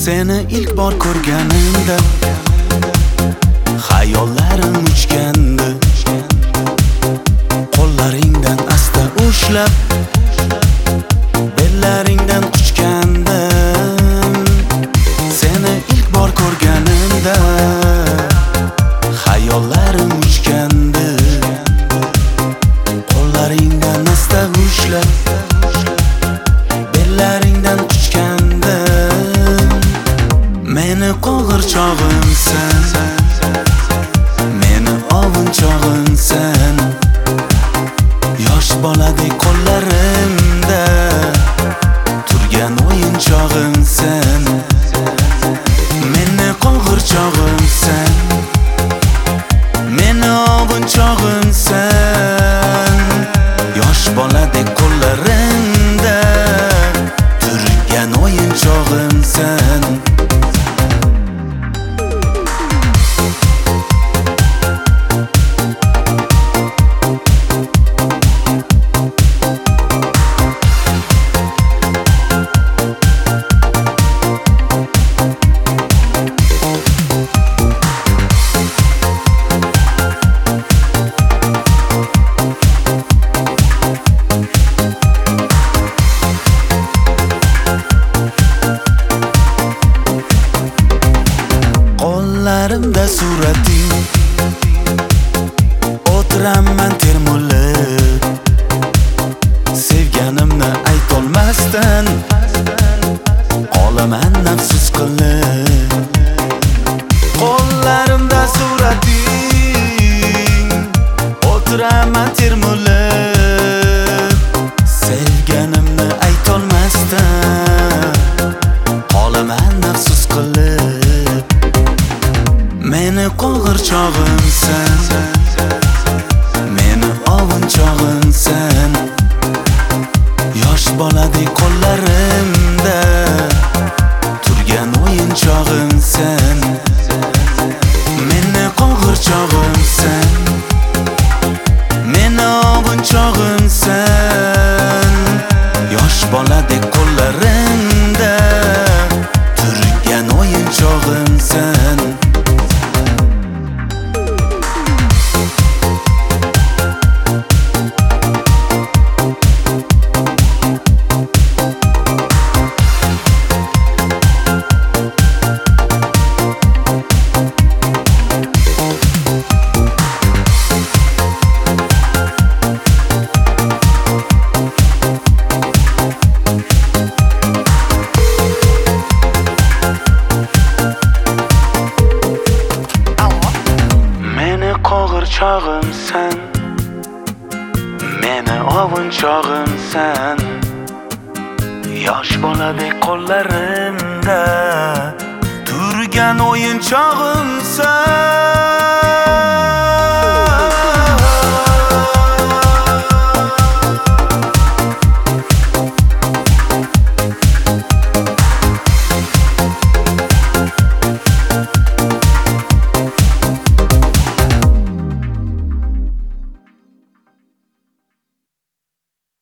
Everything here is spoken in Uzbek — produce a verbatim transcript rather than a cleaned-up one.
Seni ilk bor ko'rganimda xayollarim uchgandi. Qo'llaringdan asta ushlab bellaringdan quchgandim. Seni ilk bor ko'rganimda xayollarim uchgandi. Qo'llaringdan asta ushlab bellaringdan quchgandim. Meni qo'g'irchog'imsan, meni ovunchog'imsan. Yosh boladek qo'llarimda turgan o'yinchog'imsan. Meni qo'g'irchog'imsan, meni ovunchog'imsan. Yosh boladek qo'llarimda turgan o'yinchog'imsan. Qo'llarimda surating, o'tiraman termulib. Sevganimni aytolmasdan qolaman nafsus qilib. Qo'llarimda surating, o'tiraman termulib. Sevganimni aytolmasdan qolaman nafsus qilib. Meni qo'g'irchog'imsan, meni ovunchog'imsan. Yosh boladek qo'llarimda turgan o'yinchog'imsan. Meni qo'g'irchog'imsan, meni ovunchog'imsan. Yosh boladek qo'llarimda turgan o'yinchog'imsan. Qo'g'irchog'imsan, meni ovunchog'imsan. Yosh boladek qo'llarimda turgan o'yinchog'imsan.